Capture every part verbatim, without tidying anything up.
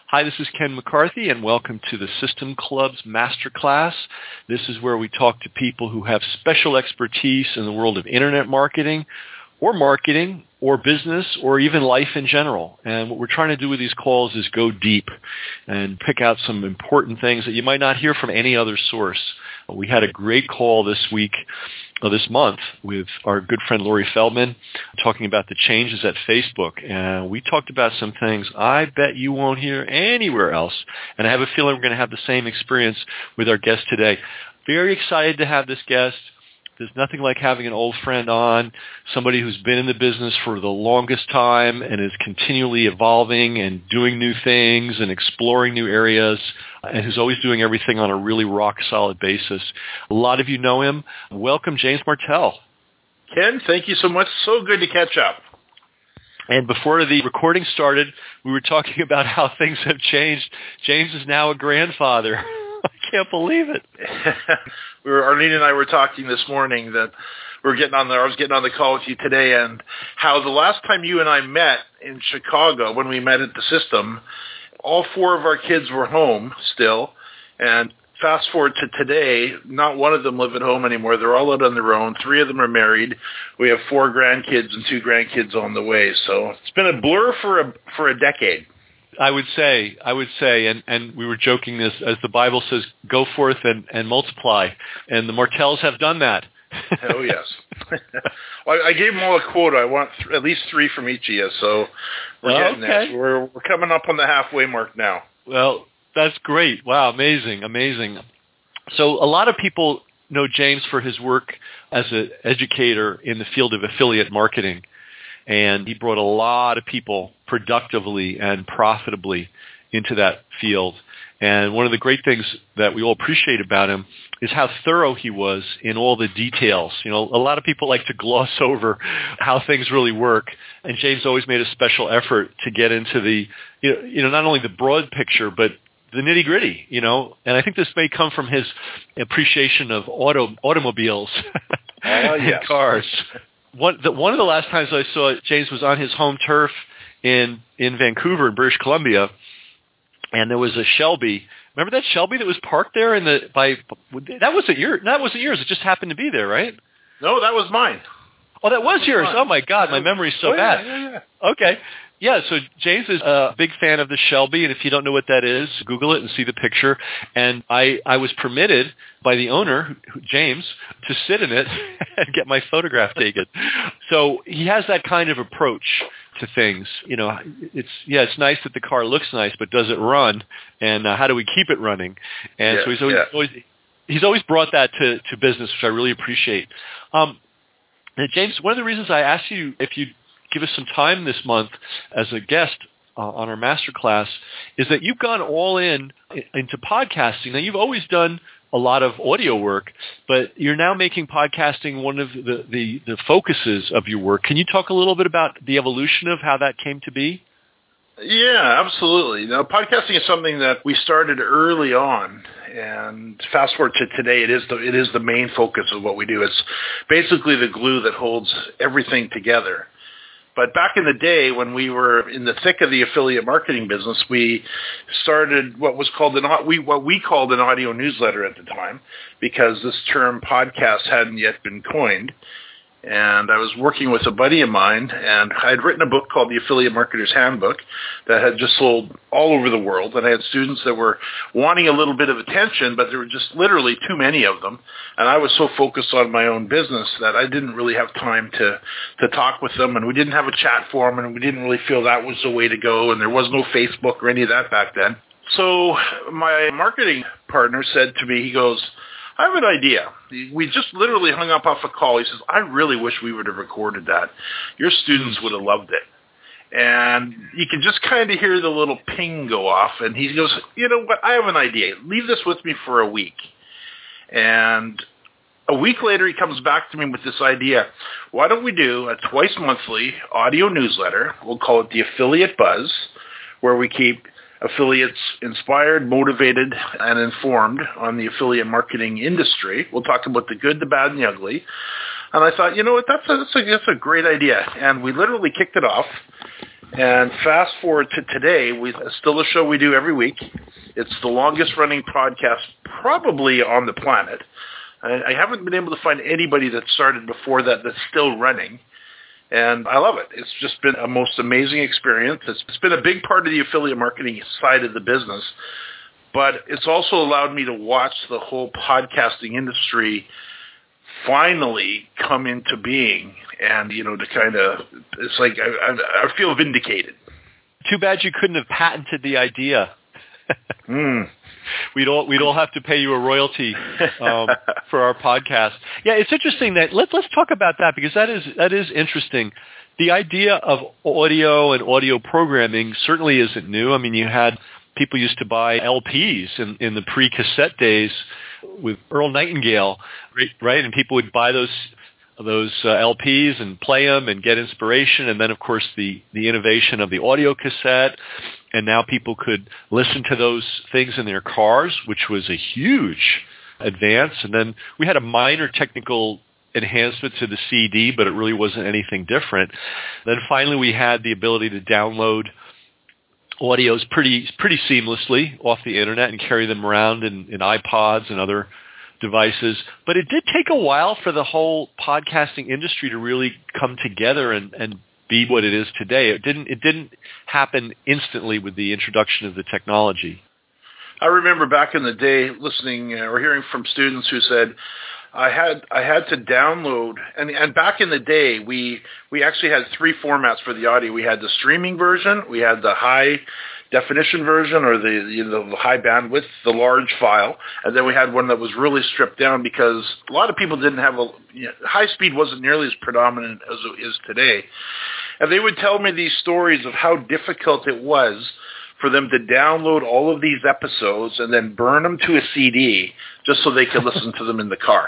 Hi, this is Ken McCarthy, and welcome to the System Club's Masterclass. This is where we talk to people who have special expertise in the world of internet marketing, or marketing, or business, or even life in general. And what we're trying to do with these calls is go deep and pick out some important things that you might not hear from any other source. We had a great call this week, or this month, with our good friend Lori Feldman talking about the changes at Facebook. And we talked about some things I bet you won't hear anywhere else. And I have a feeling we're going to have the same experience with our guest today. Very excited to have this guest. There's nothing like having an old friend on, somebody who's been in the business for the longest time and is continually evolving and doing new things and exploring new areas, and who's always doing everything on a really rock-solid basis. A lot of you know him. Welcome, James Martell. Ken, thank you so much. So good to catch up. And before the recording started, we were talking about how things have changed. James is now a grandfather. I can't believe it. we were, Arlene and I were talking this morning that we were getting on the, I was getting on the call with you today, and how the last time you and I met in Chicago, when we met at the System, all four of our kids were home still, and fast forward to today, not one of them live at home anymore. They're all out on their own. Three of them are married. We have four grandkids and two grandkids on the way. So it's been a blur for a for a decade. I would say, I would say, and, and we were joking this, as the Bible says, go forth and, and multiply. And the Martells have done that. Oh, yes. Well, I gave them all a quota. I want th- at least three from each of you, so we're oh, getting okay. there. So we're, we're coming up on the halfway mark now. Well, that's great. Wow, amazing, amazing. So a lot of people know James for his work as an educator in the field of affiliate marketing. And he brought a lot of people productively and profitably into that field. And one of the great things that we all appreciate about him is how thorough he was in all the details. You know, a lot of people like to gloss over how things really work. And James always made a special effort to get into the, you know, you know not only the broad picture, but the nitty-gritty, you know. And I think this may come from his appreciation of auto automobiles uh, and yes. cars. One, the, one of the last times I saw James was on his home turf in, in Vancouver, in British Columbia, and there was a Shelby. Remember that Shelby that was parked there in the by? That wasn't your. That wasn't yours. It just happened to be there, right? No, that was mine. Oh, that was, that was yours. Mine. Oh my God, my memory's so oh, yeah, bad. Yeah, yeah. Okay. Yeah, so James is a big fan of the Shelby, and if you don't know what that is, Google it and see the picture. And I, I was permitted by the owner, James, to sit in it and get my photograph taken. So he has that kind of approach to things. You know, it's yeah, it's nice that the car looks nice, but does it run? And uh, how do we keep it running? And yeah, so he's always, yeah. always he's always brought that to, to business, which I really appreciate. Um, and James, one of the reasons I asked you if you give us some time this month as a guest uh, on our masterclass is that you've gone all in into podcasting. Now, you've always done a lot of audio work, but you're now making podcasting one of the, the, the focuses of your work. Can you talk a little bit about the evolution of how that came to be? Yeah, absolutely. Now, podcasting is something that we started early on, and fast forward to today, it is the it is the main focus of what we do. It's basically the glue that holds everything together. But back in the day, when we were in the thick of the affiliate marketing business, we started what was called an we what we called an audio newsletter at the time, because this term podcast hadn't yet been coined. And I was working with a buddy of mine, and I had written a book called The Affiliate Marketer's Handbook that had just sold all over the world. And I had students that were wanting a little bit of attention, but there were just literally too many of them. And I was so focused on my own business that I didn't really have time to, to talk with them. And we didn't have a chat forum, and we didn't really feel that was the way to go. And there was no Facebook or any of that back then. So my marketing partner said to me, he goes, I have an idea. We just literally hung up off a call. He says, I really wish we would have recorded that. Your students would have loved it. And you can just kind of hear the little ping go off. And he goes, you know what? I have an idea. Leave this with me for a week. And a week later, he comes back to me with this idea. Why don't we do a twice monthly audio newsletter? We'll call it the Affiliate Buzz, where we keep affiliates inspired, motivated, and informed on the affiliate marketing industry. We'll talk about the good, the bad, and the ugly. And I thought, you know what, that's a, that's a, that's a great idea. And we literally kicked it off. And fast forward to today, we it's still a show we do every week. It's the longest-running podcast probably on the planet. I, I haven't been able to find anybody that started before that that's still running. And I love it. It's just been a most amazing experience. It's, it's been a big part of the affiliate marketing side of the business. But it's also allowed me to watch the whole podcasting industry finally come into being, and you know, to kind of, it's like I, I, I feel vindicated. Too bad you couldn't have patented the idea. mm. We'd all we'd all have to pay you a royalty um, for our podcast. Yeah, it's interesting that let let's talk about that, because that is that is interesting. The idea of audio and audio programming certainly isn't new. I mean, you had people used to buy L Ps in, in the pre-cassette days with Earl Nightingale, right? And people would buy those those uh, L Ps and play them and get inspiration. And then, of course, the, the innovation of the audio cassette. And now people could listen to those things in their cars, which was a huge advance. And then we had a minor technical enhancement to the C D, but it really wasn't anything different. Then finally we had the ability to download audios pretty pretty seamlessly off the internet and carry them around in, in iPods and other devices. But it did take a while for the whole podcasting industry to really come together and, and be what it is today. It didn't it didn't happen instantly with the introduction of the technology. I remember back in the day listening uh, or hearing from students who said, I had I had to download, and and back in the day, we we actually had three formats for the audio. We had the streaming version, we had the high definition version, or the you know the high bandwidth, the large file, and then we had one that was really stripped down, because a lot of people didn't have a you know, high speed wasn't nearly as predominant as it is today, and they would tell me these stories of how difficult it was for them to download all of these episodes and then burn them to a C D just so they could listen to them in the car.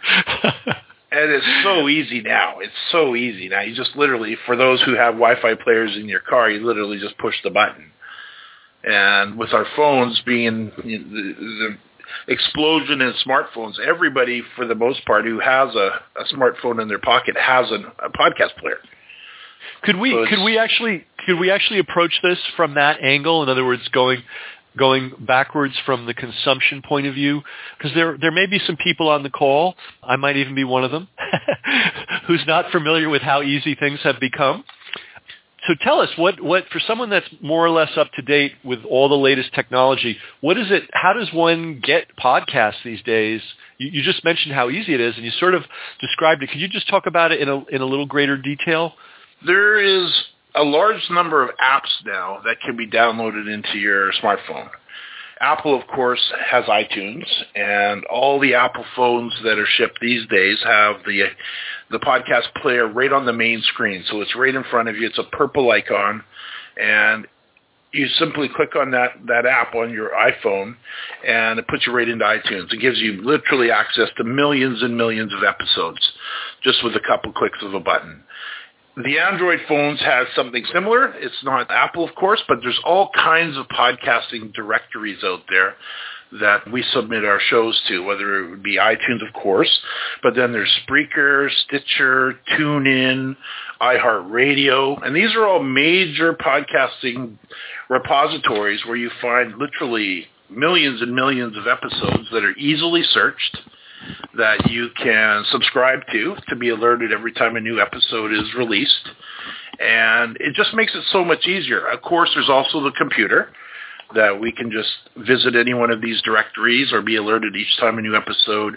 And it's so easy now. It's so easy now. You just literally, for those who have Wi-Fi players in your car, you literally just push the button. And with our phones being you know, the, the explosion in smartphones, everybody, for the most part, who has a, a smartphone in their pocket has an, a podcast player. Could we so could we actually could we actually approach this from that angle? In other words, going going backwards from the consumption point of view, because there there may be some people on the call, I might even be one of them, who's not familiar with how easy things have become. So tell us, what, what for someone that's more or less up to date with all the latest technology, what is it? How does one get podcasts these days? You, you just mentioned how easy it is, and you sort of described it. Could you just talk about it in a in a little greater detail? There is a large number of apps now that can be downloaded into your smartphone. Apple, of course, has iTunes, and all the Apple phones that are shipped these days have the the podcast player right on the main screen. So it's right in front of you. It's a purple icon, and you simply click on that, that app on your iPhone, and it puts you right into iTunes. It gives you literally access to millions and millions of episodes just with a couple clicks of a button. The Android phones has something similar. It's not Apple, of course, but there's all kinds of podcasting directories out there that we submit our shows to, whether it would be iTunes, of course, but then there's Spreaker, Stitcher, TuneIn, iHeartRadio, and these are all major podcasting repositories where you find literally millions and millions of episodes that are easily searched, that you can subscribe to to be alerted every time a new episode is released. And it just makes it so much easier. Of course, there's also the computer that we can just visit any one of these directories or be alerted each time a new episode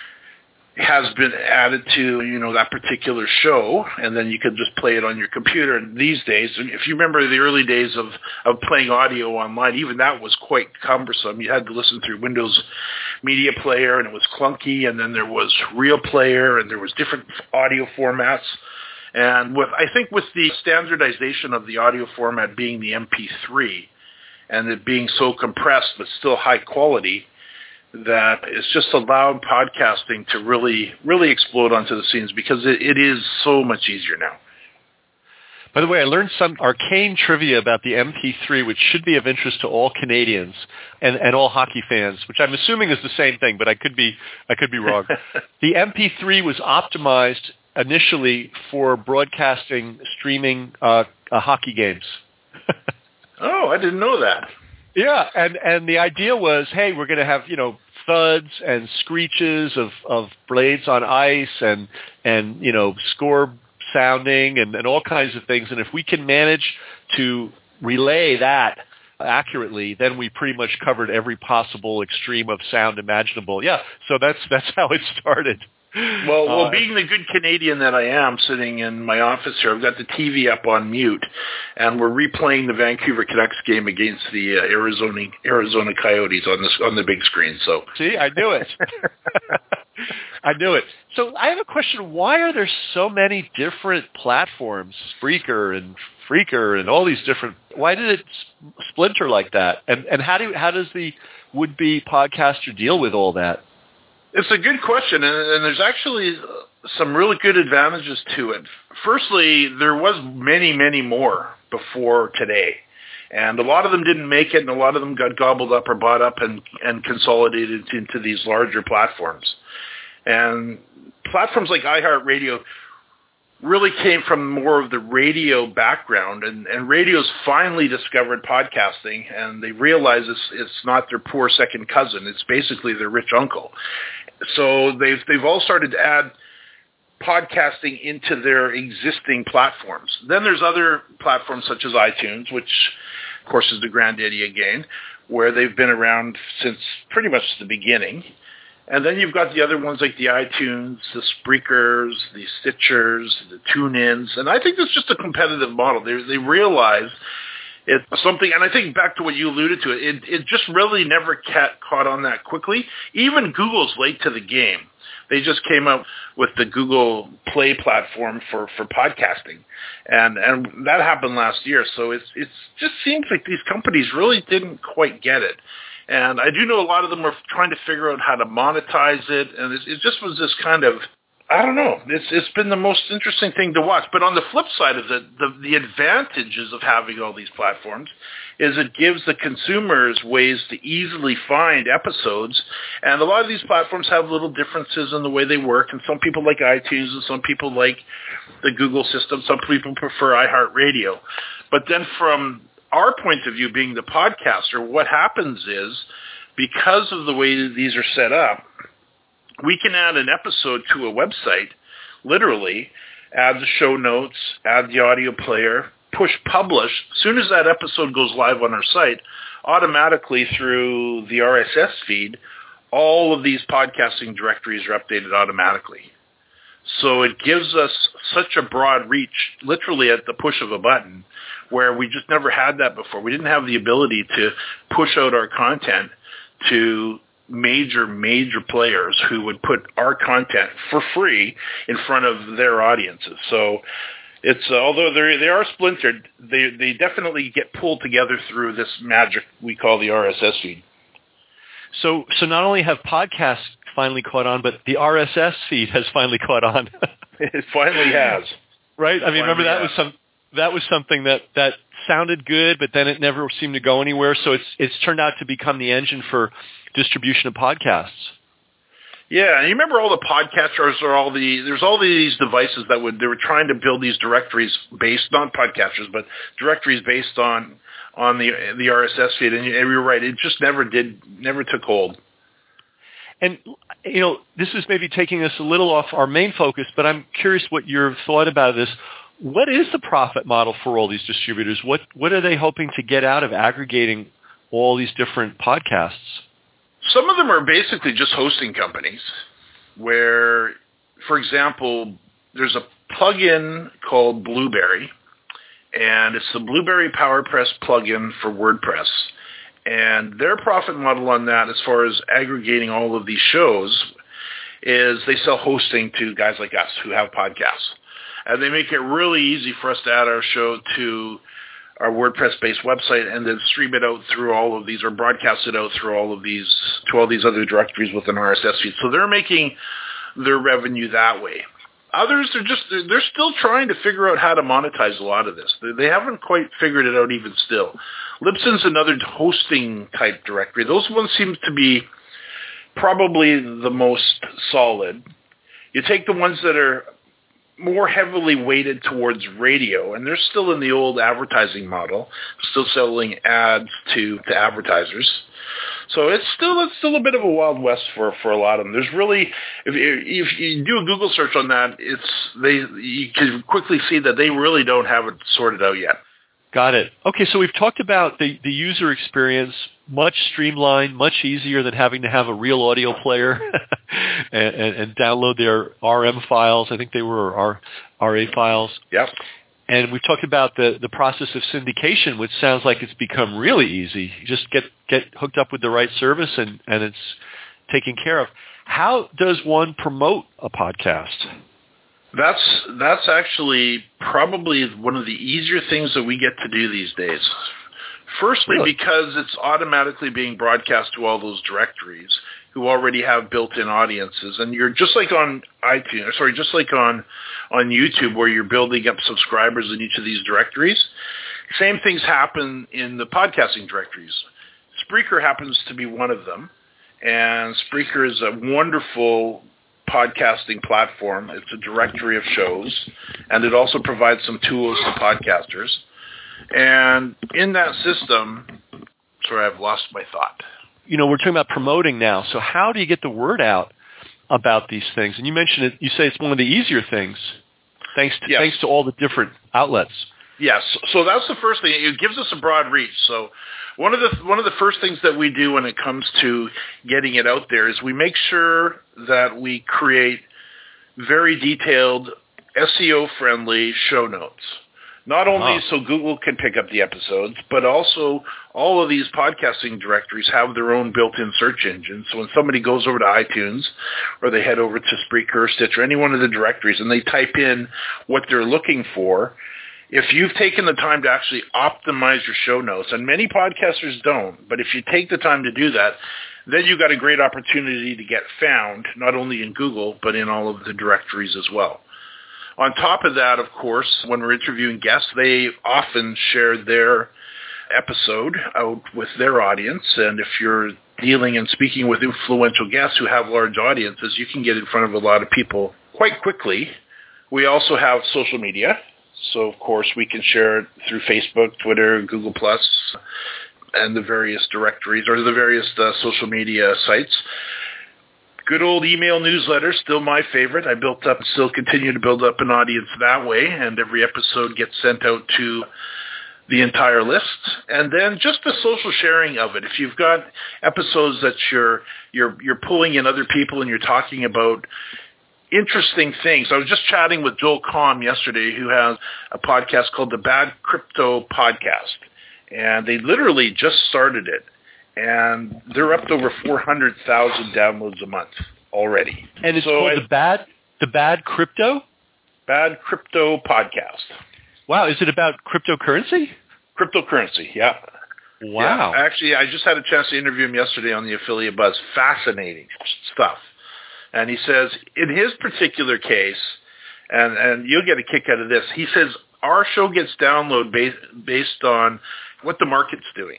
has been added to, you know, that particular show, and then you can just play it on your computer. And these days, if you remember the early days of, of playing audio online, even that was quite cumbersome. You had to listen through Windows Media Player, and it was clunky, and then there was Real Player, and there was different audio formats. And with I think with the standardization of the audio format being the M P three, and it being so compressed but still high quality, that it's just allowed podcasting to really, really explode onto the scenes, because it, it is so much easier now. By the way, I learned some arcane trivia about the M P three, which should be of interest to all Canadians and, and all hockey fans, which I'm assuming is the same thing, but I could be I could be wrong. The M P three was optimized initially for broadcasting, streaming uh, uh, hockey games. Oh, I didn't know that. Yeah, and, and the idea was, hey, we're going to have, you know, thuds and screeches of, of blades on ice and, and you know, score sounding and, and all kinds of things. And if we can manage to relay that accurately, then we pretty much covered every possible extreme of sound imaginable. Yeah, so that's that's how it started. Well, well, uh, being the good Canadian that I am, sitting in my office here, I've got the T V up on mute, and we're replaying the Vancouver Canucks game against the uh, Arizona Arizona Coyotes on this on the big screen. So, see, I knew it. I knew it. So, I have a question: why are there so many different platforms, Spreaker and Freaker, and all these different? Why did it splinter like that? And and how do how does the would-be podcaster deal with all that? It's a good question, and, and there's actually some really good advantages to it. Firstly, there was many, many more before today, and a lot of them didn't make it, and a lot of them got gobbled up or bought up and, and consolidated into these larger platforms. And platforms like iHeartRadio really came from more of the radio background, and, and radio's finally discovered podcasting, and they realize it's, it's not their poor second cousin. It's basically their rich uncle. So they've they've all started to add podcasting into their existing platforms. Then there's other platforms such as iTunes, which, of course, is the granddaddy again, where they've been around since pretty much the beginning. And then you've got the other ones like the iTunes, the Spreakers, the Stitchers, the TuneIns. And I think that's just a competitive model. They they realize it's something, and I think back to what you alluded to, it it just really never ca- caught on that quickly. Even Google's late to the game. They just came out with the Google Play platform for, for podcasting, and and that happened last year. So it's it's just seems like these companies really didn't quite get it. And I do know a lot of them are trying to figure out how to monetize it, and it, it just was this kind of, I don't know, it's it's been the most interesting thing to watch. But on the flip side of it, the, the advantages of having all these platforms is it gives the consumers ways to easily find episodes. And a lot of these platforms have little differences in the way they work, and some people like iTunes, and some people like the Google system, some people prefer iHeartRadio. But then from our point of view, being the podcaster, what happens is, because of the way that these are set up, we can add an episode to a website, literally, add the show notes, add the audio player, push publish. As soon as that episode goes live on our site, automatically through the R S S feed, all of these podcasting directories are updated automatically. So it gives us such a broad reach, literally at the push of a button, where we just never had that before. We didn't have the ability to push out our content to major, major players who would put our content for free in front of their audiences. So it's uh, although they they are splintered, they they definitely get pulled together through this magic we call the R S S feed. So so not only have podcasts finally caught on, but the R S S feed has finally caught on. It finally has. Right? I mean, remember that was some that was something that, that sounded good, but then it never seemed to go anywhere. So it's it's turned out to become the engine for distribution of podcasts. Yeah, and you remember all the podcasters or all the there's all these devices that would they were trying to build these directories based not podcasters, but directories based on on the the R S S feed, and you're right, it just never did never took hold. And you know, this is maybe taking us a little off our main focus, but I'm curious what your thought about this. What is the profit model for all these distributors? What what are they hoping to get out of aggregating all these different podcasts? Some of them are basically just hosting companies where, for example, there's a plugin called Blueberry, and it's the Blueberry PowerPress plugin for WordPress. And their profit model on that, as far as aggregating all of these shows, is they sell hosting to guys like us who have podcasts. And they make it really easy for us to add our show to our WordPress-based website and then stream it out through all of these or broadcast it out through all of these, to all these other directories with an R S S feed. So they're making their revenue that way. Others are just, they're, they're still trying to figure out how to monetize a lot of this. They, they haven't quite figured it out even still. Libsyn's another hosting type directory. Those ones seem to be probably the most solid. You take the ones that are more heavily weighted towards radio, and they're still in the old advertising model, still selling ads to, to advertisers. So it's still it's still a bit of a wild west for, for a lot of them. There's really, if you, if you do a Google search on that, it's they you can quickly see that they really don't have it sorted out yet. Got it. Okay, so we've talked about the, the user experience, much streamlined, much easier than having to have a real audio player and, and, and download their R M files. I think they were R, RA files. Yep. And we've talked about the, the process of syndication, which sounds like it's become really easy. You just get, get hooked up with the right service and, and it's taken care of. How does one promote a podcast? That's that's actually probably one of the easier things that we get to do these days. Firstly, really? Because it's automatically being broadcast to all those directories who already have built-in audiences, and you're just like on iTunes, or sorry, just like on on YouTube, where you're building up subscribers in each of these directories. Same things happen in the podcasting directories. Spreaker happens to be one of them, and Spreaker is a wonderful podcasting platform. It's a directory of shows, and it also provides some tools to podcasters. And in that system, sorry, I've lost my thought. You know, we're talking about promoting now. So how do you get the word out about these things? And you mentioned it. You say it's one of the easier things, thanks to, yes. thanks to all the different outlets. Yes. So that's the first thing. It gives us a broad reach. So one of the one of the first things that we do when it comes to getting it out there is we make sure that we create very detailed S E O-friendly show notes. Not only oh. so Google can pick up the episodes, but also all of these podcasting directories have their own built-in search engine. So when somebody goes over to iTunes or they head over to Spreaker or Stitcher, any one of the directories, and they type in what they're looking for, if you've taken the time to actually optimize your show notes, and many podcasters don't, but if you take the time to do that, then you've got a great opportunity to get found, not only in Google, but in all of the directories as well. On top of that, of course, when we're interviewing guests, they often share their episode out with their audience. And if you're dealing and speaking with influential guests who have large audiences, you can get in front of a lot of people quite quickly. We also have social media. So, of course, we can share it through Facebook, Twitter, Google Plus, and the various directories or the various uh, social media sites. Good old email newsletter, still my favorite. I built up, still continue to build up an audience that way, and every episode gets sent out to the entire list. And then just the social sharing of it. If you've got episodes that you're you're you're pulling in other people and you're talking about interesting things. I was just chatting with Joel Comm yesterday, who has a podcast called the Bad Crypto Podcast, and they literally just started it. And they're up to over four hundred thousand downloads a month already. And it's so called I, the Bad the Bad Crypto? Bad Crypto Podcast. Wow, is it about cryptocurrency? Cryptocurrency, yeah. Wow. Yeah. Actually, I just had a chance to interview him yesterday on the Affiliate Buzz. Fascinating stuff. And he says, in his particular case, and, and you'll get a kick out of this, he says, our show gets download based, based on what the market's doing.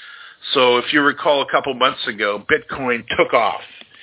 So if you recall a couple months ago, Bitcoin took off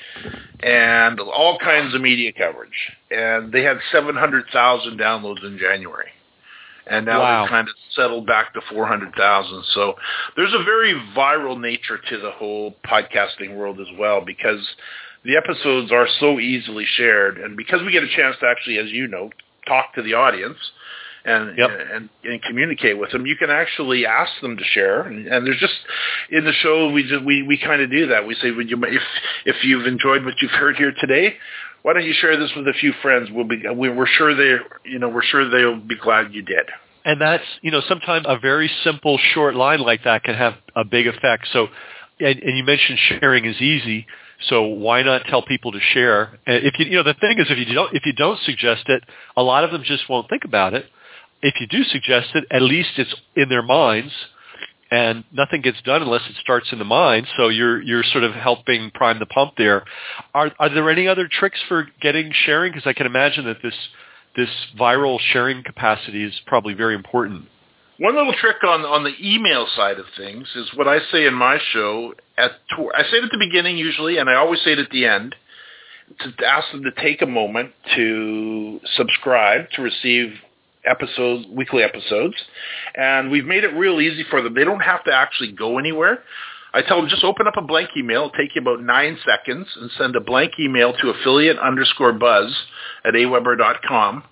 and all kinds of media coverage. And they had seven hundred thousand downloads in January. And now wow. they've kind of settled back to four hundred thousand. So there's a very viral nature to the whole podcasting world as well, because the episodes are so easily shared. And because we get a chance to actually, as you know, talk to the audience, and, yep. and and communicate with them, you can actually ask them to share. And, and there's just, in the show, we just, we, we kind of do that. We say, would you, if if you've enjoyed what you've heard here today, why don't you share this with a few friends? We'll be, we're sure they, you know, we're sure they'll be glad you did. And that's, you know, sometimes a very simple short line like that can have a big effect. So, and, and you mentioned sharing is easy. So why not tell people to share? And if you, you know, the thing is, if you don't, if you don't suggest it, a lot of them just won't think about it. If you do suggest it, at least it's in their minds, and nothing gets done unless it starts in the mind. So you're you're sort of helping prime the pump there. Are are there any other tricks for getting sharing? Because I can imagine that this this viral sharing capacity is probably very important. One little trick on on the email side of things is what I say in my show. At I say it at the beginning usually, and I always say it at the end. to ask them to take a moment to subscribe to receive episodes, weekly episodes. And we've made it real easy for them. They don't have to actually go anywhere. I tell them just open up a blank email. It'll take you about nine seconds and send a blank email to affiliate underscore buzz at aweber dot com.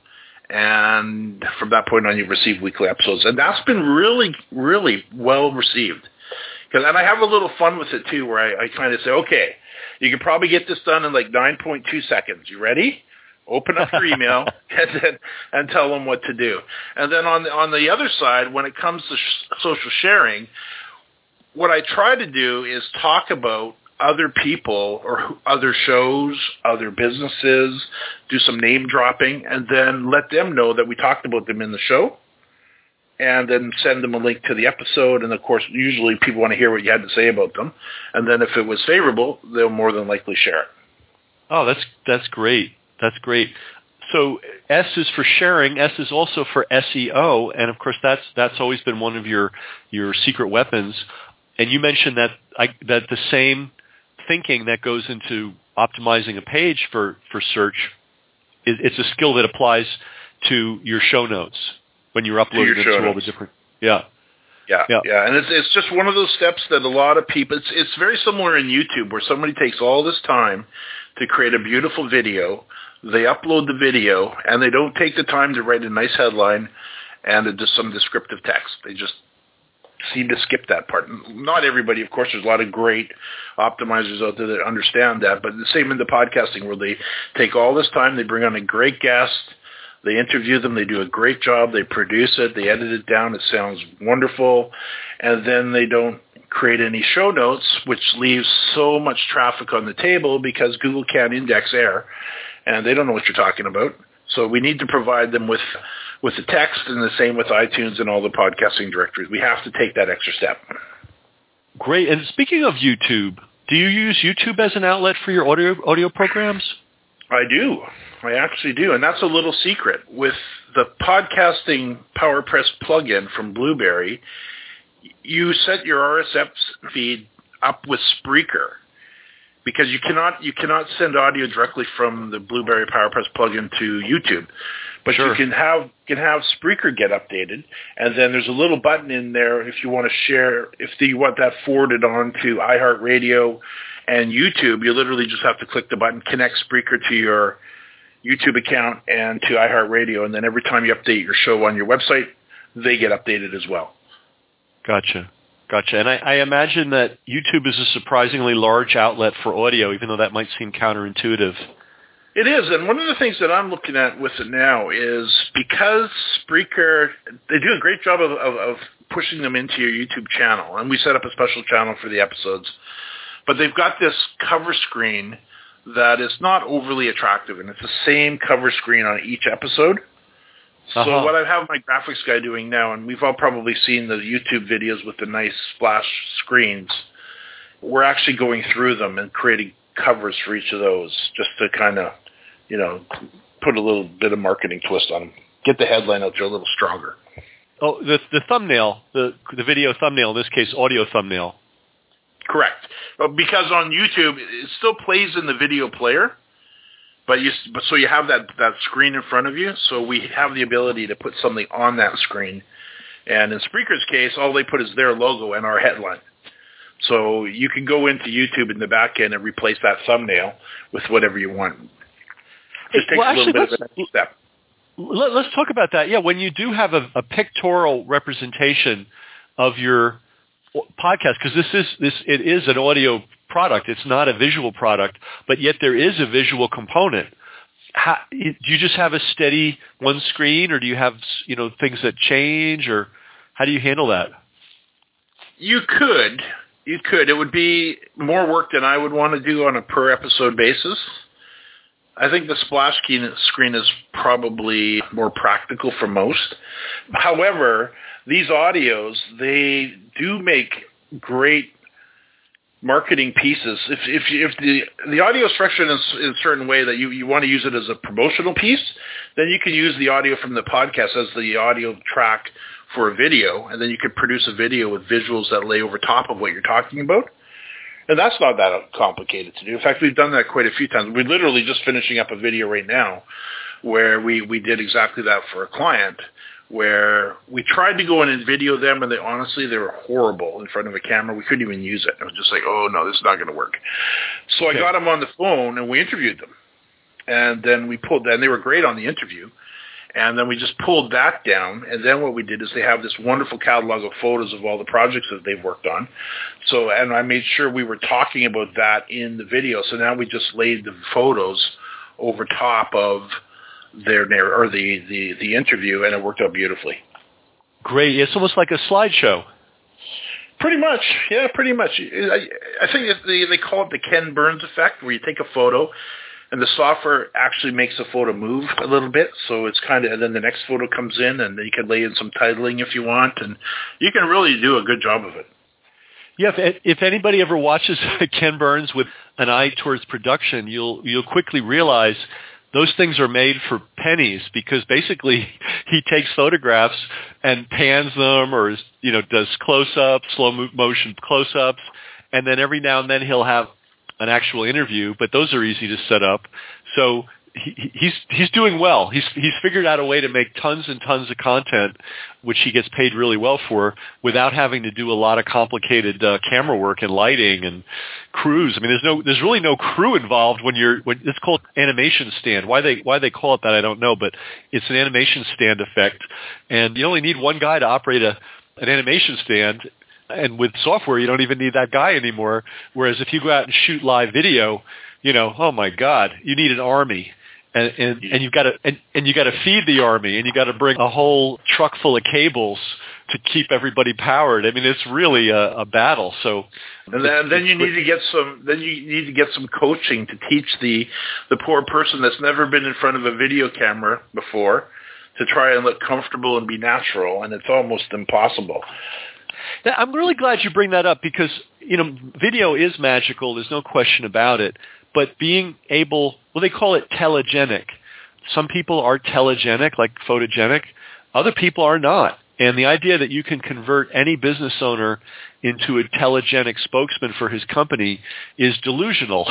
And from that point on, you've received weekly episodes. And that's been really, really well received. Cause, and I have a little fun with it, too, where I, I kind of say, okay, you can probably get this done in like nine point two seconds. You ready? Open up your email and, then, and tell them what to do. And then on the, on the other side, when it comes to sh- social sharing, what I try to do is talk about other people or other shows, other businesses, do some name dropping, and then let them know that we talked about them in the show, and then send them a link to the episode. And, of course, usually people want to hear what you had to say about them. And then if it was favorable, they'll more than likely share it. Oh, that's that's great. That's great. So S is for sharing. S is also for S E O, and of course that's that's always been one of your your secret weapons. And you mentioned that I, that the same thinking that goes into optimizing a page for, for search, is, it's a skill that applies to your show notes when you're uploading it to all the different. Yeah. Yeah, yeah, yeah, and it's it's just one of those steps that a lot of people. It's it's very similar in YouTube, where somebody takes all this time to create a beautiful video. They upload the video, and they don't take the time to write a nice headline and just some descriptive text. They just seem to skip that part. Not everybody, of course. There's a lot of great optimizers out there that understand that, but the same in the podcasting, where they take all this time, they bring on a great guest, they interview them, they do a great job, they produce it, they edit it down, it sounds wonderful, and then they don't create any show notes, which leaves so much traffic on the table because Google can't index air, and they don't know what you're talking about. So we need to provide them with with the text, and the same with iTunes and all the podcasting directories. We have to take that extra step. Great. And speaking of YouTube, do you use YouTube as an outlet for your audio audio programs? I do. I actually do. And that's a little secret. With the podcasting PowerPress plugin from Blueberry, you set your R S S feed up with Spreaker, because you cannot you cannot send audio directly from the Blueberry PowerPress plugin to YouTube. But sure, you can have can have Spreaker get updated, and then there's a little button in there if you want to share, if you want that forwarded on to iHeartRadio and YouTube. You literally just have to click the button, connect Spreaker to your YouTube account and to iHeartRadio, and then every time you update your show on your website, they get updated as well. Gotcha. Gotcha. And I, I imagine that YouTube is a surprisingly large outlet for audio, even though that might seem counterintuitive. It is, and one of the things that I'm looking at with it now is because Spreaker, they do a great job of, of, of pushing them into your YouTube channel, and we set up a special channel for the episodes, but they've got this cover screen that is not overly attractive, and it's the same cover screen on each episode. So uh-huh. what I have my graphics guy doing now, and we've all probably seen the YouTube videos with the nice splash screens, we're actually going through them and creating covers for each of those, just to kind of, you know, put a little bit of marketing twist on them. Get the headline out there a little stronger. Oh, the the thumbnail, the the video thumbnail, in this case, audio thumbnail. Correct. Because on YouTube, it still plays in the video player, but you but so you have that, that screen in front of you, so we have the ability to put something on that screen. And in Spreaker's case, all they put is their logo and our headline. So you can go into YouTube in the back end and replace that thumbnail with whatever you want. Just takes well, a little actually, bit of an extra step. Let, let's talk about that. Yeah, when you do have a, a pictorial representation of your podcast, because this is this it is an audio product. It's not a visual product, but yet there is a visual component. How, do you just have a steady one screen, or do you have, you know, things that change, or how do you handle that? You could. You could. It would be more work than I would want to do on a per episode basis. I think the splash screen is probably more practical for most. However, these audios, they do make great marketing pieces. If if if the the audio is structured in, in a certain way that you, you want to use it as a promotional piece, then you can use the audio from the podcast as the audio track for a video, and then you could produce a video with visuals that lay over top of what you're talking about. And that's not that complicated to do. In fact, we've done that quite a few times. We're literally just finishing up a video right now where we, we did exactly that for a client, where we tried to go in and video them, and they honestly, they were horrible in front of a camera. We couldn't even use it. I was just like, oh, no, this is not going to work. So okay. I got them on the phone, and we interviewed them. And then we pulled, and they were great on the interview. And then we just pulled that down, and then what we did is they have this wonderful catalog of photos of all the projects that they've worked on. So, and I made sure we were talking about that in the video. So now we just laid the photos over top of their narr- or the, the, the interview, and it worked out beautifully. Great. It's almost like a slideshow. Pretty much, yeah, pretty much. I, I think they, they call it the Ken Burns effect, where you take a photo, and the software actually makes the photo move a little bit, so it's kind of, and then the next photo comes in, and then you can lay in some titling if you want, and you can really do a good job of it. Yeah, if, if anybody ever watches Ken Burns with an eye towards production, you'll you'll quickly realize those things are made for pennies, because basically he takes photographs and pans them, or you know does close-ups, slow motion close-ups, and then every now and then he'll have an actual interview, but those are easy to set up. So he, he's he's doing well. He's he's figured out a way to make tons and tons of content, which he gets paid really well for, without having to do a lot of complicated uh, camera work and lighting and crews. I mean, there's no there's really no crew involved when you're when it's called animation stand. Why they why they call it that, I don't know, but it's an animation stand effect, and you only need one guy to operate a an animation stand. And with software, you don't even need that guy anymore. Whereas if you go out and shoot live video, you know, oh my God, you need an army, and and, and you've got to and, and you got to feed the army, and you got to bring a whole truck full of cables to keep everybody powered. I mean, it's really a, a battle. So, and then, then you need to get some. Then you need to get some coaching to teach the the poor person that's never been in front of a video camera before to try and look comfortable and be natural, and it's almost impossible. Now, I'm really glad you bring that up, because, you know, video is magical. There's no question about it. But being able, well, they call it telegenic. Some people are telegenic, like photogenic. Other people are not. And the idea that you can convert any business owner into a telegenic spokesman for his company is delusional.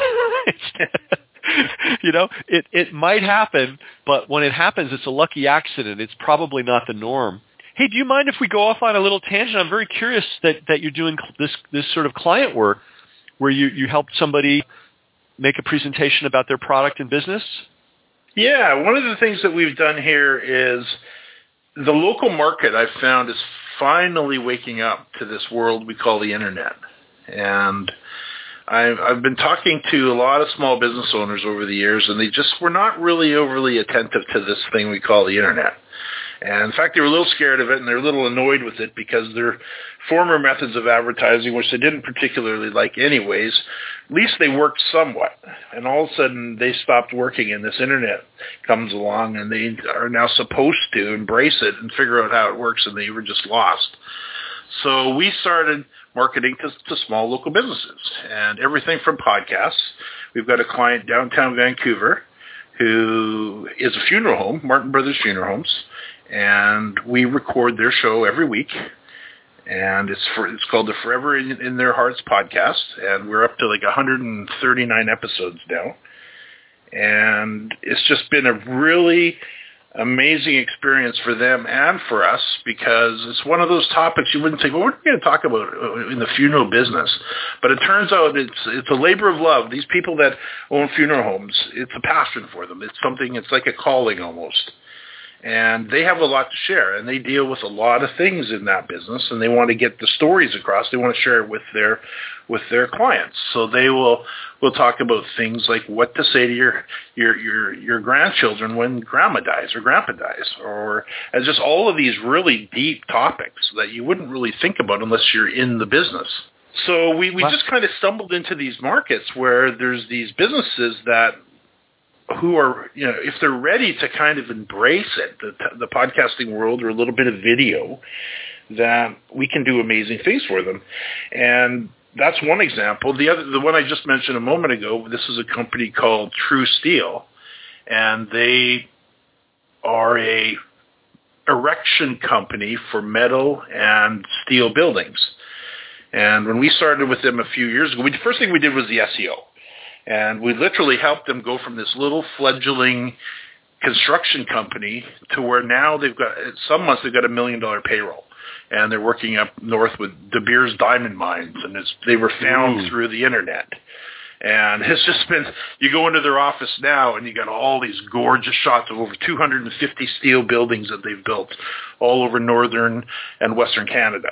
You know, it, it might happen, but when it happens, it's a lucky accident. It's probably not the norm. Hey, do you mind if we go off on a little tangent? I'm very curious that, that you're doing this this sort of client work where you, you help somebody make a presentation about their product and business. Yeah, one of the things that we've done here is the local market, I've found, is finally waking up to this world we call the Internet. And I've, I've been talking to a lot of small business owners over the years, and they just were not really overly attentive to this thing we call the Internet. And in fact, they were a little scared of it, and they're a little annoyed with it, because their former methods of advertising, which they didn't particularly like anyways, at least they worked somewhat. And all of a sudden, they stopped working, and this Internet comes along, and they are now supposed to embrace it and figure out how it works, and they were just lost. So we started marketing to, to small local businesses, and everything from podcasts. We've got a client downtown Vancouver who is a funeral home, Martin Brothers Funeral Homes, and we record their show every week, and it's for, it's called the Forever in, in Their Hearts podcast, and we're up to like one hundred thirty-nine episodes now, and it's just been a really amazing experience for them and for us, because it's one of those topics you wouldn't think, well, what are we going to talk about in the funeral business? But it turns out it's it's a labor of love. These people that own funeral homes, it's a passion for them. It's something, it's like a calling almost. And they have a lot to share, and they deal with a lot of things in that business, and they want to get the stories across. They want to share it with their with their clients. So they will will talk about things like what to say to your your your, your grandchildren when grandma dies or grandpa dies, or and just all of these really deep topics that you wouldn't really think about unless you're in the business. So we, we just kind of stumbled into these markets where there's these businesses that who are, you know, if they're ready to kind of embrace it, the, the podcasting world, or a little bit of video, that we can do amazing things for them. And that's one example. The other, the one I just mentioned a moment ago, this is a company called True Steel, and they are a erection company for metal and steel buildings. And when we started with them a few years ago, we, the first thing we did was the S E O. And we literally helped them go from this little fledgling construction company to where now they've got, some months they've got a million dollar payroll. And they're working up north with De Beers diamond mines, and it's, they were found Ooh. through the internet. And it's just been, you go into their office now and you got all these gorgeous shots of over two hundred fifty steel buildings that they've built all over northern and western Canada.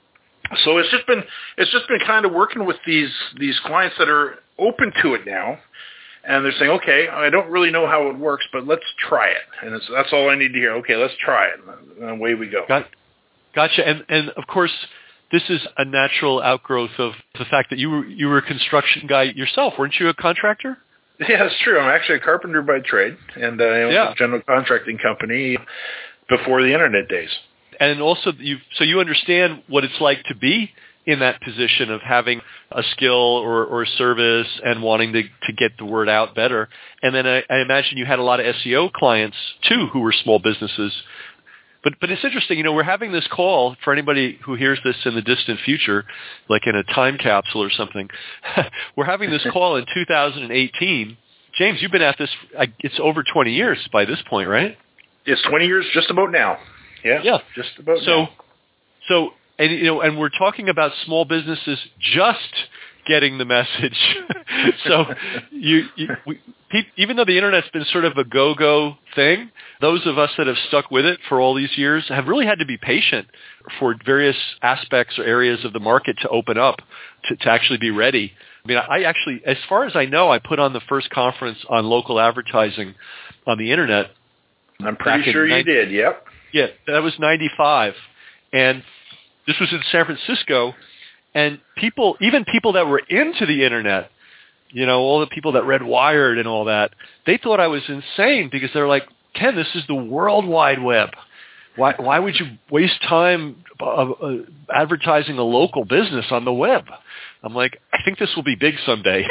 So it's just been, it's just been kind of working with these, these clients that are open to it now. And they're saying, okay, I don't really know how it works, but let's try it. And it's, that's all I need to hear. Okay, let's try it. And away we go. Got, gotcha. And, and of course, this is a natural outgrowth of the fact that you were you were a construction guy yourself. Weren't you a contractor? Yeah, that's true. I'm actually a carpenter by trade, and uh, I own yeah. a general contracting company before the internet days. And also, you so you understand what it's like to be in that position of having a skill or, or service and wanting to, to get the word out better. And then I, I imagine you had a lot of S E O clients, too, who were small businesses. But but it's interesting, you know, we're having this call for anybody who hears this in the distant future, like in a time capsule or something. We're having this call in two thousand eighteen. James, you've been at this, it's over twenty years by this point, right? It's twenty years just about now. Yeah, yeah. just about so, now. So, and, you know, and we're talking about small businesses just getting the message. so you, you we, even though the internet's been sort of a go-go thing, those of us that have stuck with it for all these years have really had to be patient for various aspects or areas of the market to open up, to, to actually be ready. I mean, I actually, as far as I know, I put on the first conference on local advertising on the internet. I'm pretty sure you did, yep. Yeah, that was ninety-five. And this was in San Francisco. And people, even people that were into the internet, you know, all the people that read Wired and all that, they thought I was insane because they're like, Ken, this is the World Wide Web. Why, why would you waste time uh, uh, advertising a local business on the web? I'm like, I think this will be big someday.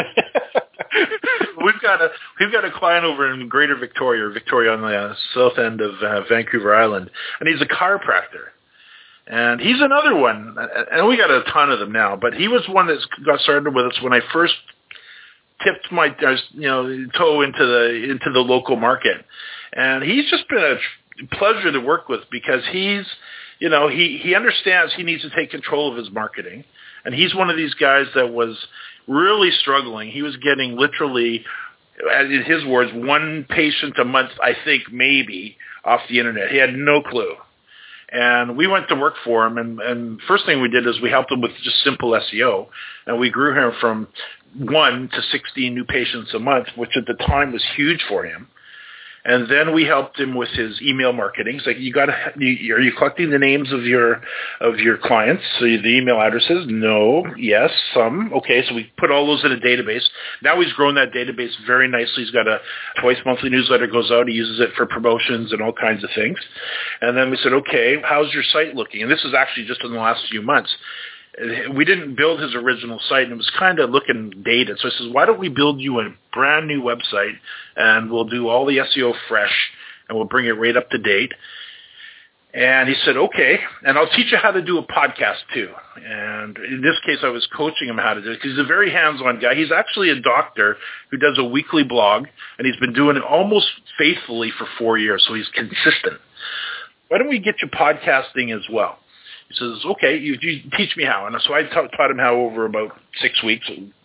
we've got a we've got a client over in Greater Victoria, Victoria on the uh, south end of uh, Vancouver Island, and he's a chiropractor. And he's another one, and we got a ton of them now, but he was one that got started with us when I first tipped my you know toe into the into the local market. And he's just been a pleasure to work with because he's, you know, he, he understands he needs to take control of his marketing. And he's one of these guys that was really struggling. He was getting literally, in his words, one patient a month, I think, maybe, off the internet. He had no clue. And we went to work for him, and, and first thing we did is we helped him with just simple S E O, and we grew him from one to sixteen new patients a month, which at the time was huge for him. And then we helped him with his email marketing. It's like, you got to, you, are you collecting the names of your of your clients? So the email addresses? No. Yes. Some. Okay. So we put all those in a database. Now he's grown that database very nicely. He's got a twice monthly newsletter goes out. He uses it for promotions and all kinds of things. And then we said, okay, how's your site looking? And this is actually just in the last few months. We didn't build his original site, and it was kind of looking dated. So I says, why don't we build you a brand new website, and we'll do all the S E O fresh, and we'll bring it right up to date. And he said, okay, and I'll teach you how to do a podcast too. And in this case, I was coaching him how to do it because he's a very hands-on guy. He's actually a doctor who does a weekly blog, and he's been doing it almost faithfully for four years, so he's consistent. Why don't we get you podcasting as well? He says, okay, you, you teach me how. And so I ta- taught him how over about six weeks.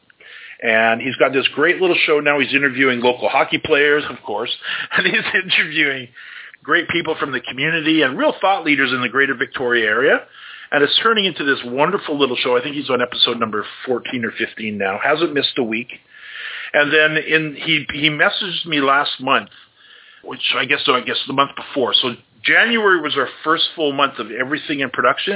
And he's got this great little show now. He's interviewing local hockey players, of course. And he's interviewing great people from the community and real thought leaders in the Greater Victoria area. And it's turning into this wonderful little show. I think he's on episode number fourteen or fifteen now. Hasn't missed a week. And then in he he messaged me last month, which I guess so I guess the month before. So January was our first full month of everything in production.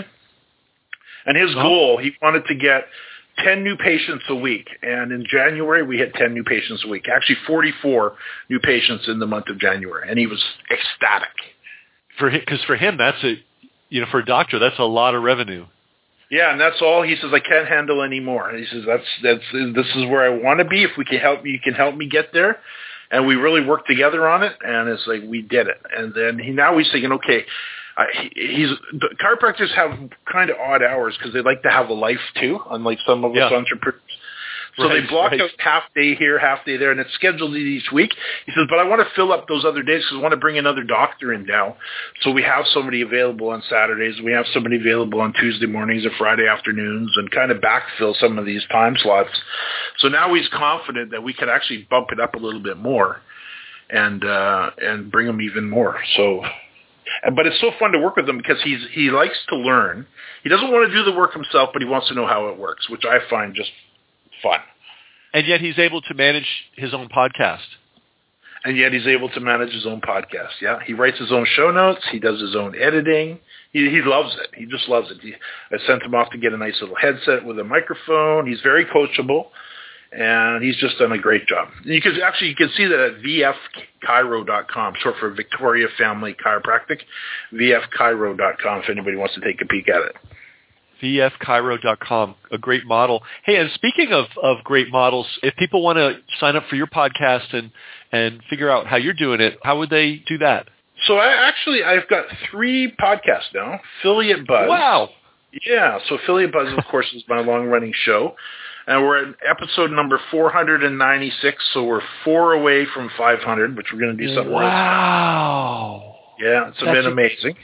And his goal, he wanted to get ten new patients a week. And in January, we hit ten new patients a week. Actually, forty-four new patients in the month of January. And he was ecstatic. For Because for him, that's a, you know, for a doctor, that's a lot of revenue. Yeah, and that's all. He says, I can't handle any more. And he says, that's, that's, this is where I want to be. If we can help you, you can help me get there. And we really worked together on it, and it's like we did it. And then he now he's thinking, okay, Uh, he, he's the chiropractors have kind of odd hours because they like to have a life too, unlike some of yeah. us entrepreneurs. So right, they block right. out half day here, half day there, and it's scheduled each week. He says, but I want to fill up those other days because I want to bring another doctor in now. So we have somebody available on Saturdays. We have somebody available on Tuesday mornings or Friday afternoons and kind of backfill some of these time slots. So now he's confident that we can actually bump it up a little bit more and uh, and bring him even more. So, but it's so fun to work with him because he's he likes to learn. He doesn't want to do the work himself, but he wants to know how it works, which I find just fun. And yet he's able to manage his own podcast. And yet he's able to manage his own podcast, yeah. He writes his own show notes. He does his own editing. He, he loves it. He just loves it. He, I sent him off to get a nice little headset with a microphone. He's very coachable, and he's just done a great job. You can actually, you can see that at v f chiro dot com, short for Victoria Family Chiropractic, v f chiro dot com if anybody wants to take a peek at it. v f chiro dot com, a great model. Hey, and speaking of, of great models, if people want to sign up for your podcast and, and figure out how you're doing it, how would they do that? So I actually, I've got three podcasts now. Affiliate Buzz. Wow. Yeah, so Affiliate Buzz, of course, is my long-running show. And we're at episode number four hundred ninety-six, so we're four away from five hundred, which we're going to do something wow. else. Wow. Yeah, it's That's been amazing.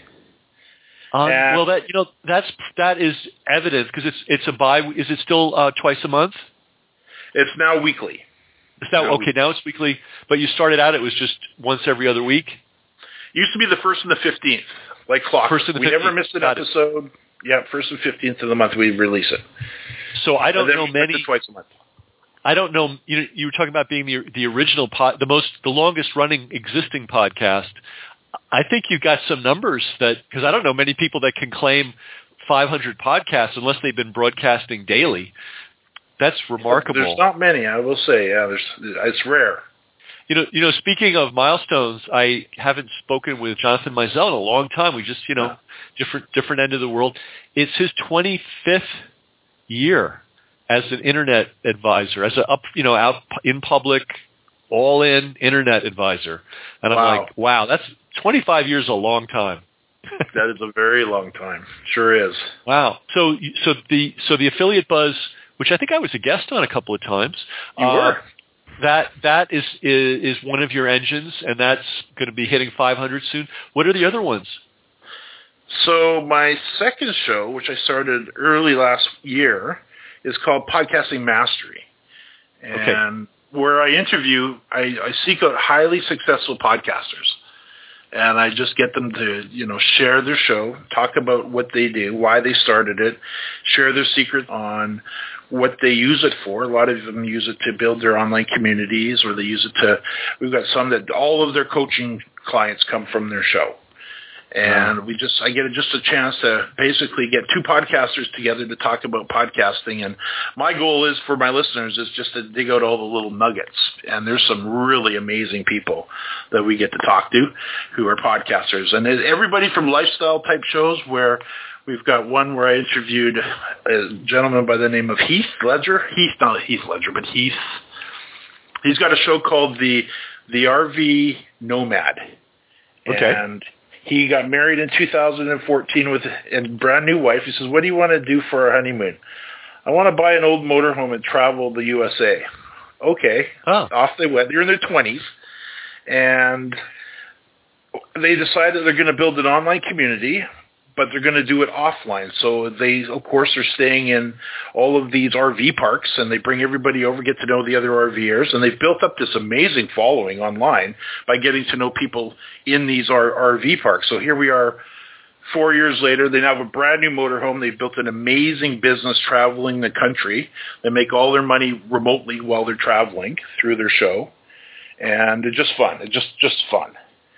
Um, well, that you know, that's that is evidence because it's it's a bi. Is it still uh, twice a month? It's now weekly. It's now, now okay. weekly. Now it's weekly, but you started out it was just once every other week. It used to be the first and the fifteenth, like clock. First and the we fifteenth. never missed an Got episode. It. Yeah, first and fifteenth of the month we release it. So I don't and then know we many. It twice a month. I don't know. You know, you were talking about being the the original pod, the most, the longest running existing podcast. I think you've got some numbers that, because I don't know many people that can claim five hundred podcasts unless they've been broadcasting daily. That's remarkable. There's not many, I will say. Yeah, there's. It's rare. You know, you know. Speaking of milestones, I haven't spoken with Jonathan Meisel in a long time. We just, you know, yeah. different different end of the world. It's his twenty-fifth year as an internet advisor, as a up, you know, out in public, all in internet advisor. And I'm wow. like, wow, that's twenty-five years, a long time. That is a very long time. Sure is. Wow. So, so the so the Affiliate Buzz, which I think I was a guest on a couple of times. You uh, were. That that is, is is one of your engines, and that's going to be hitting five hundred soon. What are the other ones? So my second show, which I started early last year, is called Podcasting Mastery, and okay. where I interview, I, I seek out highly successful podcasters, and I just get them to, you know, share their show, talk about what they do, why they started it, share their secret on what they use it for. A lot of them use it to build their online communities, or they use it to, we've got some that all of their coaching clients come from their show. And wow. we just, I get just a chance to basically get two podcasters together to talk about podcasting. And my goal is for my listeners is just to dig out all the little nuggets. And there's some really amazing people that we get to talk to who are podcasters. And everybody from lifestyle type shows, where we've got one where I interviewed a gentleman by the name of Heath Ledger. Heath, not Heath Ledger, but Heath. He's got a show called the the R V Nomad. Okay. And he got married in two thousand fourteen with a brand new wife. He says, what do you want to do for our honeymoon? I want to buy an old motorhome and travel the U S A. Okay. Oh. Off they went. They're in their twenties. And they decided they're going to build an online community, but they're going to do it offline. So they, of course, are staying in all of these R V parks, and they bring everybody over, get to know the other RVers, and they've built up this amazing following online by getting to know people in these R V parks. So here we are four years later. They now have a brand new motorhome. They've built an amazing business traveling the country. They make all their money remotely while they're traveling through their show, and it's just fun. It's just, just fun.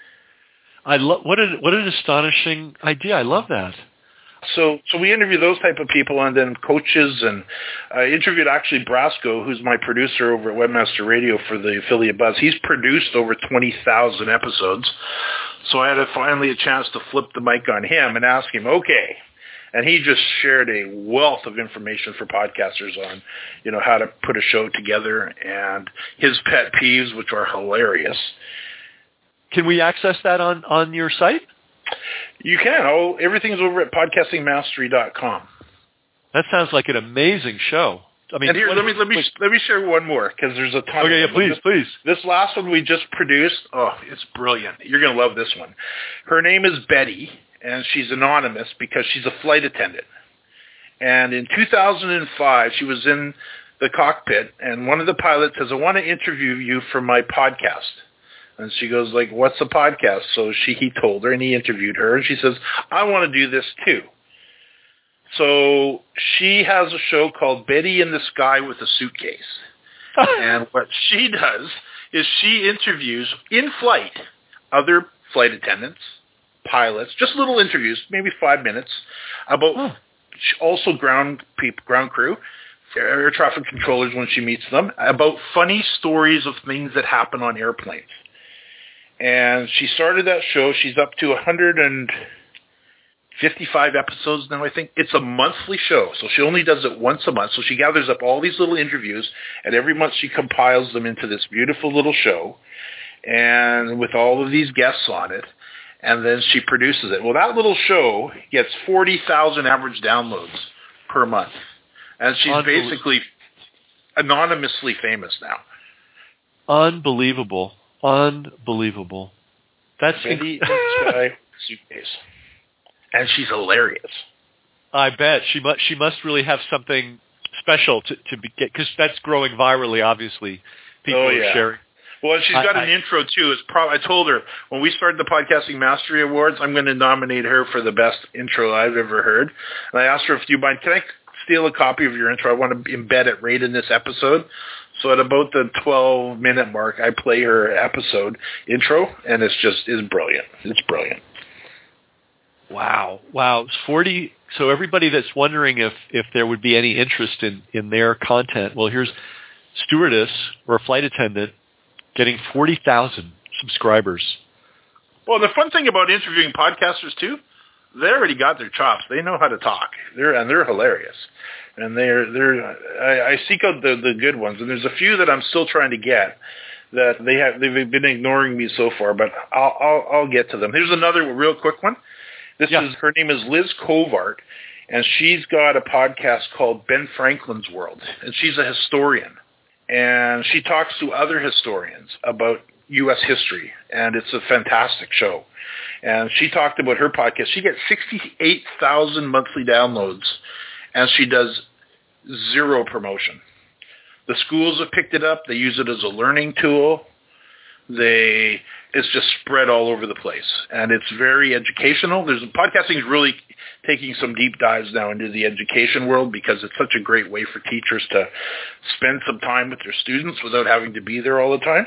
I love what an what an astonishing idea. I love that. So so we interview those type of people, and then coaches, and I interviewed actually Brasco, who's my producer over at Webmaster Radio for the Affiliate Buzz. He's produced over twenty thousand episodes. So I had a, finally a chance to flip the mic on him and ask him, okay. And he just shared a wealth of information for podcasters on, you know, how to put a show together and his pet peeves, which are hilarious. Can we access that on, on your site? You can. Oh, everything's over at podcasting mastery dot com. That sounds like an amazing show. I mean, and here, what, let me let me wait. let me share one more because there's a ton. Okay, of yeah, please, this, please. This last one we just produced. Oh, it's brilliant. You're gonna love this one. Her name is Betty, and she's anonymous because she's a flight attendant. And in two thousand five, she was in the cockpit, and one of the pilots says, "I want to interview you for my podcast." And she goes, like, "What's a podcast?" So she he told her, and he interviewed her, and she says, "I want to do this too." So she has a show called Betty in the Sky with a Suitcase. And what she does is she interviews in flight other flight attendants, pilots, just little interviews, maybe five minutes, about oh. also ground people, ground crew, air traffic controllers when she meets them, about funny stories of things that happen on airplanes. And she started that show. She's up to one hundred fifty-five episodes now, I think. It's a monthly show, so she only does it once a month. So she gathers up all these little interviews, and every month she compiles them into this beautiful little show, and with all of these guests on it, and then she produces it. Well, that little show gets forty thousand average downloads per month, and she's basically anonymously famous now. Unbelievable. Unbelievable. That's Betty in the Sky Suitcase. And she's hilarious. I bet she must. She must really have something special to to be, get because that's growing virally. Obviously, people oh, are yeah. sharing. Well, she's got I, an I, intro too. It's probably I told her when we started the Podcasting Mastery Awards, I'm going to nominate her for the best intro I've ever heard. And I asked her if you mind, can I steal a copy of your intro? I want to embed it right in this episode. So at about the twelve minute mark, I play her episode intro, and it's just it's brilliant. It's brilliant. Wow. Wow. It's forty. So everybody that's wondering if, if there would be any interest in, in their content, well, here's stewardess or a flight attendant getting forty thousand subscribers. Well, the fun thing about interviewing podcasters, too, they already got their chops. They know how to talk. They're and they're hilarious. And they're they're I, I seek out the, the good ones. And there's a few that I'm still trying to get that they have they've been ignoring me so far, but I'll I'll, I'll get to them. Here's another real quick one. This yeah. is her name is Liz Covart, and she's got a podcast called Ben Franklin's World, and she's a historian, and she talks to other historians about U S history, and it's a fantastic show. And she talked about her podcast. She gets sixty-eight thousand monthly downloads, and she does zero promotion. The schools have picked it up. They use it as a learning tool. They it's just spread all over the place, and it's very educational. There's podcasting is really taking some deep dives now into the education world because it's such a great way for teachers to spend some time with their students without having to be there all the time.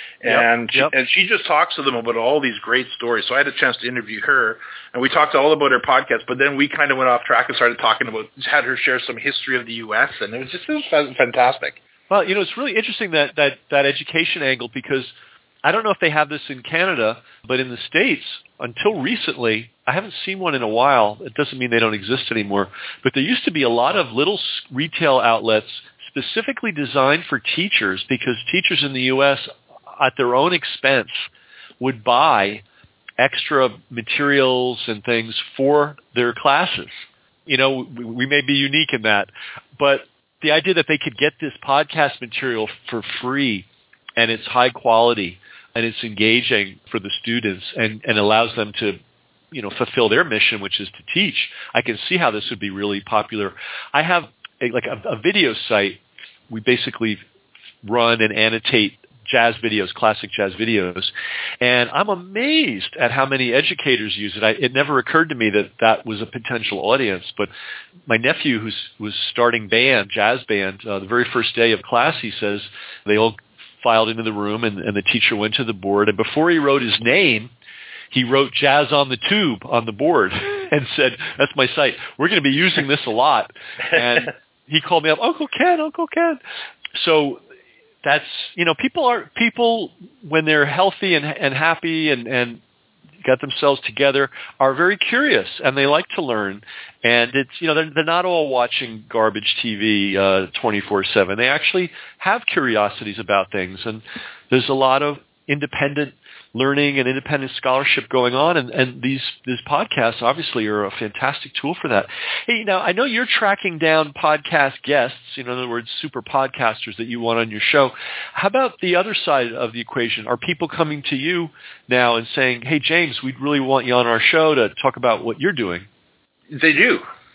And yep, yep. She, and she just talks to them about all these great stories. So I had a chance to interview her, and we talked all about her podcast. But then we kind of went off track and started talking about had her share some history of the U S, and it was just it was fantastic. Well, you know, it's really interesting that that that education angle because I don't know if they have this in Canada, but in the States, until recently, I haven't seen one in a while. It doesn't mean they don't exist anymore. But there used to be a lot of little retail outlets specifically designed for teachers because teachers in the U S at their own expense would buy extra materials and things for their classes. You know, we, we may be unique in that, but the idea that they could get this podcast material for free and it's high quality and it's engaging for the students and, and allows them to, you know, fulfill their mission, which is to teach. I can see how this would be really popular. I have a, like a, a video site. We basically run and annotate jazz videos, classic jazz videos, and I'm amazed at how many educators use it. I, it never occurred to me that that was a potential audience, but my nephew who's was starting band, jazz band, uh, the very first day of class, he says they all filed into the room and, and the teacher went to the board, and before he wrote his name, he wrote Jazz on the Tube on the board and said, that's my site. We're going to be using this a lot. And he called me up, Uncle Ken, Uncle Ken. So that's, you know, people are, people when they're healthy and, and happy and, and got themselves together are very curious and they like to learn. And it's, you know, they're, they're not all watching garbage T V uh, twenty-four seven. They actually have curiosities about things. And there's a lot of independent learning and independent scholarship going on, and, and these these podcasts obviously are a fantastic tool for that. Hey, now I know you're tracking down podcast guests, you know, in other words, super podcasters that you want on your show. How about the other side of the equation? Are people coming to you now and saying, hey, James, we'd really want you on our show to talk about what you're doing? They do.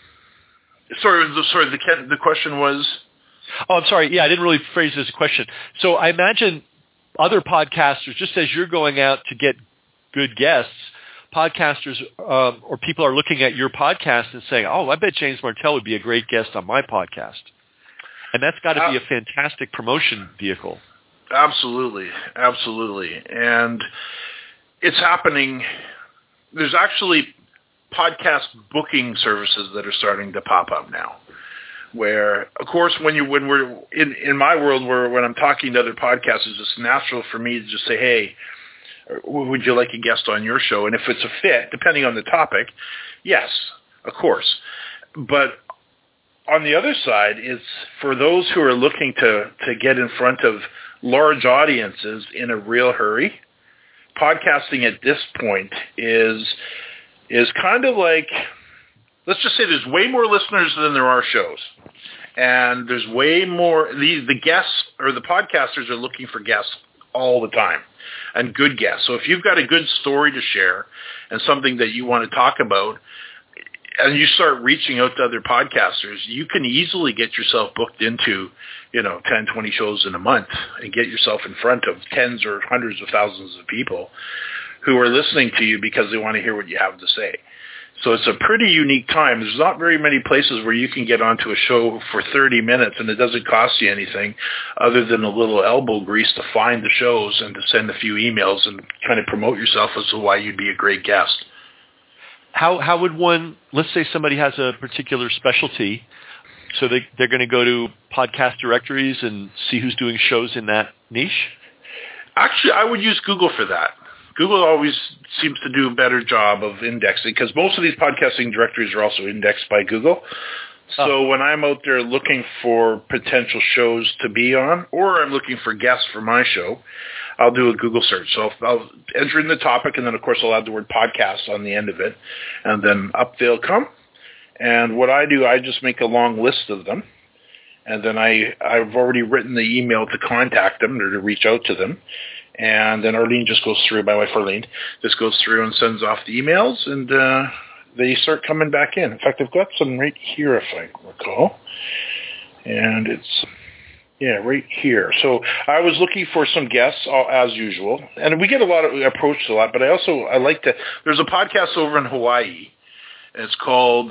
Sorry, the, sorry, the, the question was? Oh, I'm sorry. Yeah, I didn't really phrase it as a question. So I imagine other podcasters, just as you're going out to get good guests, podcasters um, or people are looking at your podcast and saying, oh, I bet James Martell would be a great guest on my podcast. And that's got to uh, be a fantastic promotion vehicle. Absolutely. Absolutely. And it's happening. There's actually podcast booking services that are starting to pop up now. Where, of course, when you when we're in, in my world, where when I'm talking to other podcasters, it's natural for me to just say, "Hey, would you like a guest on your show?" And if it's a fit, depending on the topic, yes, of course. But on the other side, it's for those who are looking to to get in front of large audiences in a real hurry. Podcasting at this point is is kind of like, let's just say there's way more listeners than there are shows. And there's way more, the, the guests or the podcasters are looking for guests all the time and good guests. So if you've got a good story to share and something that you want to talk about and you start reaching out to other podcasters, you can easily get yourself booked into, you know, ten, twenty shows in a month and get yourself in front of tens or hundreds of thousands of people who are listening to you because they want to hear what you have to say. So it's a pretty unique time. There's not very many places where you can get onto a show for thirty minutes and it doesn't cost you anything other than a little elbow grease to find the shows and to send a few emails and kind of promote yourself as to why you'd be a great guest. How how would one, let's say somebody has a particular specialty, so they, they're going to go to podcast directories and see who's doing shows in that niche? Actually, I would use Google for that. Google always seems to do a better job of indexing because most of these podcasting directories are also indexed by Google. So oh. when I'm out there looking for potential shows to be on, or I'm looking for guests for my show, I'll do a Google search. So I'll enter in the topic, and then, of course, I'll add the word podcast on the end of it, and then up they'll come. And what I do, I just make a long list of them, and then I, I've already written the email to contact them or to reach out to them. And then Arlene just goes through, my wife Arlene, just goes through and sends off the emails, and uh, they start coming back in. In fact, I've got some right here, if I recall. And it's, yeah, right here. So I was looking for some guests, as usual. And we get a lot of, approached a lot, but I also, I like to, there's a podcast over in Hawaii. It's called